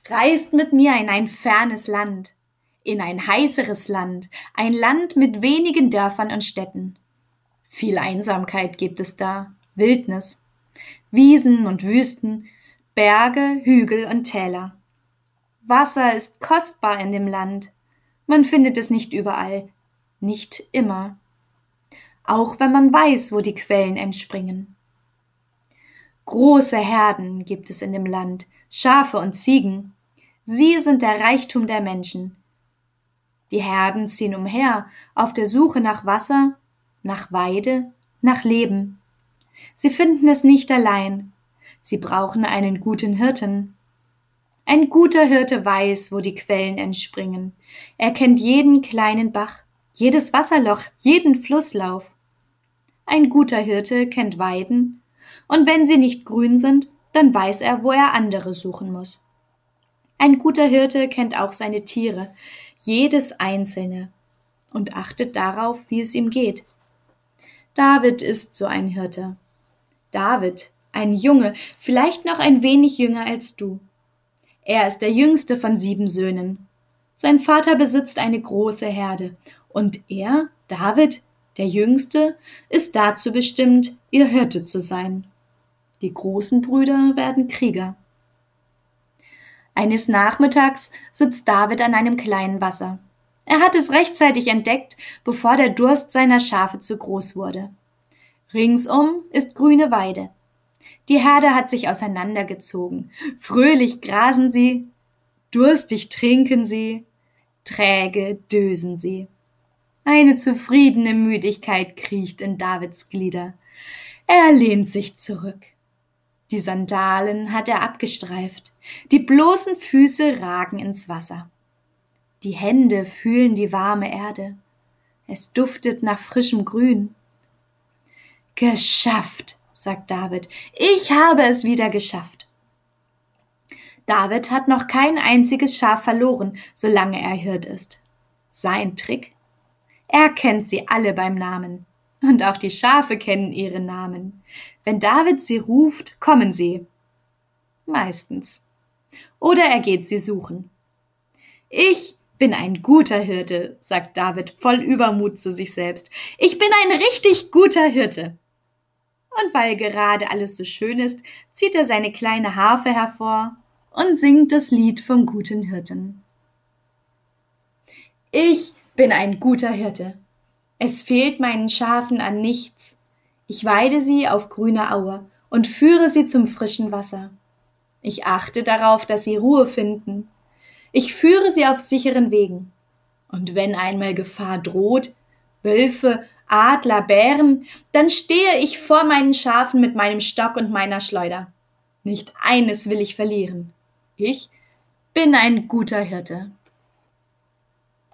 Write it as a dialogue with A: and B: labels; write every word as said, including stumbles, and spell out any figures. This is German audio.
A: Reist mit mir in ein fernes Land, in ein heißeres Land, ein Land mit wenigen Dörfern und Städten. Viel Einsamkeit gibt es da, Wildnis, Wiesen und Wüsten, Berge, Hügel und Täler. Wasser ist kostbar in dem Land. Man findet es nicht überall, nicht immer. Auch wenn man weiß, wo die Quellen entspringen. Große Herden gibt es in dem Land, Schafe und Ziegen. Sie sind der Reichtum der Menschen. Die Herden ziehen umher, auf der Suche nach Wasser, nach Weide, nach Leben. Sie finden es nicht allein. Sie brauchen einen guten Hirten. Ein guter Hirte weiß, wo die Quellen entspringen. Er kennt jeden kleinen Bach, jedes Wasserloch, jeden Flusslauf. Ein guter Hirte kennt Weiden, und wenn sie nicht grün sind, dann weiß er, wo er andere suchen muss. Ein guter Hirte kennt auch seine Tiere, jedes einzelne, und achtet darauf, wie es ihm geht. David ist so ein Hirte. David, ein Junge, vielleicht noch ein wenig jünger als du. Er ist der jüngste von sieben Söhnen. Sein Vater besitzt eine große Herde, und er, David, der Jüngste, ist dazu bestimmt, ihr Hirte zu sein. Die großen Brüder werden Krieger. Eines Nachmittags sitzt David an einem kleinen Wasser. Er hat es rechtzeitig entdeckt, bevor der Durst seiner Schafe zu groß wurde. Ringsum ist grüne Weide. Die Herde hat sich auseinandergezogen. Fröhlich grasen sie, durstig trinken sie, träge dösen sie. Eine zufriedene Müdigkeit kriecht in Davids Glieder. Er lehnt sich zurück. Die Sandalen hat er abgestreift. Die bloßen Füße ragen ins Wasser. Die Hände fühlen die warme Erde. Es duftet nach frischem Grün. Geschafft, sagt David. Ich habe es wieder geschafft. David hat noch kein einziges Schaf verloren, solange er Hirt ist. Sein Trick? Er kennt sie alle beim Namen. Und auch die Schafe kennen ihre Namen. Wenn David sie ruft, kommen sie. Meistens. Oder er geht sie suchen. Ich bin ein guter Hirte, sagt David voll Übermut zu sich selbst. Ich bin ein richtig guter Hirte. Und weil gerade alles so schön ist, zieht er seine kleine Harfe hervor und singt das Lied vom guten Hirten. Ich bin ein guter Hirte. Es fehlt meinen Schafen an nichts. Ich weide sie auf grüner Aue und führe sie zum frischen Wasser. Ich achte darauf, dass sie Ruhe finden. Ich führe sie auf sicheren Wegen. Und wenn einmal Gefahr droht, Wölfe, Adler, Bären, dann stehe ich vor meinen Schafen mit meinem Stock und meiner Schleuder. Nicht eines will ich verlieren. Ich bin ein guter Hirte.